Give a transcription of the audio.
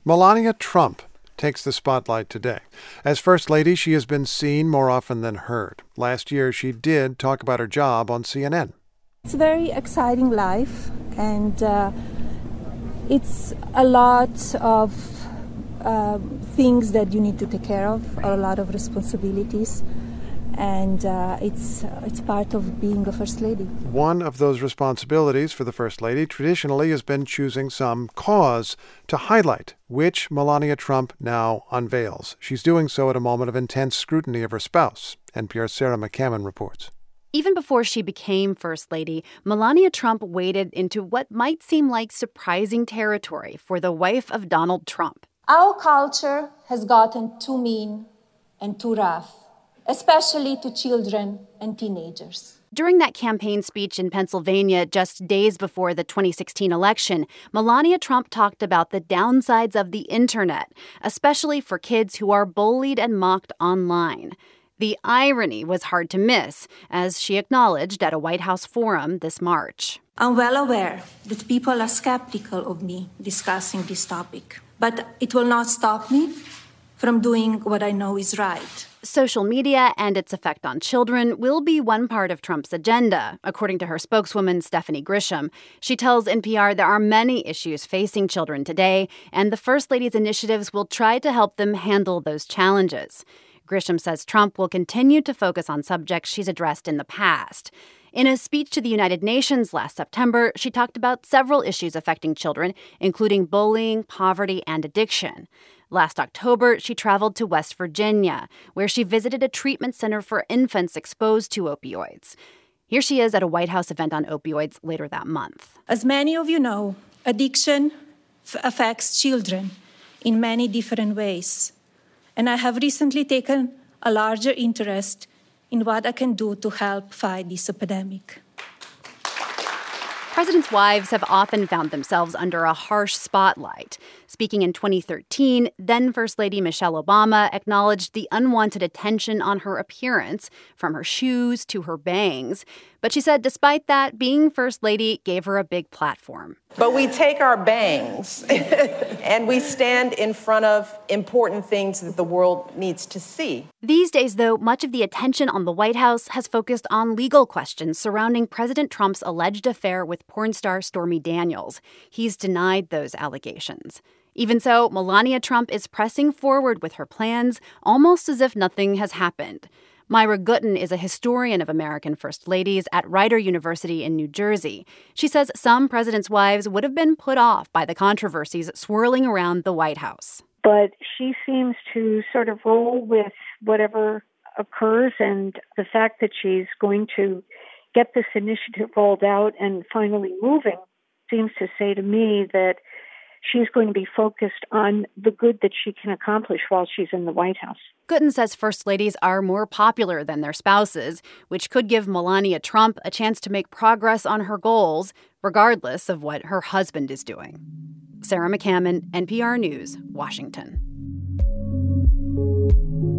Melania Trump takes the spotlight today. As First Lady, she has been seen more often than heard. Last year, she did talk about her job on CNN. It's a very exciting life, and it's a lot of things that you need to take care of, a lot of responsibilities, and it's part of being a First Lady. One of those responsibilities for the First Lady traditionally has been choosing some cause to highlight, which Melania Trump now unveils. She's doing so at a moment of intense scrutiny of her spouse. NPR's Sarah McCammon reports. Even before she became First Lady, Melania Trump waded into what might seem like surprising territory for the wife of Donald Trump. Our culture has gotten too mean and too rough, especially to children and teenagers. During that campaign speech in Pennsylvania just days before the 2016 election, Melania Trump talked about the downsides of the internet, especially for kids who are bullied and mocked online. The irony was hard to miss, as she acknowledged at a White House forum this March. I'm well aware that people are skeptical of me discussing this topic, but it will not stop me from doing what I know is right. Social media and its effect on children will be one part of Trump's agenda, according to her spokeswoman, Stephanie Grisham. She tells NPR there are many issues facing children today, and the First Lady's initiatives will try to help them handle those challenges. Grisham says Trump will continue to focus on subjects she's addressed in the past. In a speech to the United Nations last September, she talked about several issues affecting children, including bullying, poverty, and addiction. Last October, she traveled to West Virginia, where she visited a treatment center for infants exposed to opioids. Here she is at a White House event on opioids later that month. As many of you know, addiction affects children in many different ways. And I have recently taken a larger interest in what I can do to help fight this epidemic. Presidents' wives have often found themselves under a harsh spotlight. Speaking in 2013, then First Lady Michelle Obama acknowledged the unwanted attention on her appearance, from her shoes to her bangs. But she said despite that, being First Lady gave her a big platform. But we take our bangs and we stand in front of important things that the world needs to see. These days, though, much of the attention on the White House has focused on legal questions surrounding President Trump's alleged affair with porn star Stormy Daniels. He's denied those allegations. Even so, Melania Trump is pressing forward with her plans, almost as if nothing has happened. Myra Gutten is a historian of American First Ladies at Rider University in New Jersey. She says some presidents' wives would have been put off by the controversies swirling around the White House. But she seems to sort of roll with whatever occurs, and the fact that she's going to get this initiative rolled out and finally moving seems to say to me that she's going to be focused on the good that she can accomplish while she's in the White House. Gutten says First Ladies are more popular than their spouses, which could give Melania Trump a chance to make progress on her goals, regardless of what her husband is doing. Sarah McCammon, NPR News, Washington.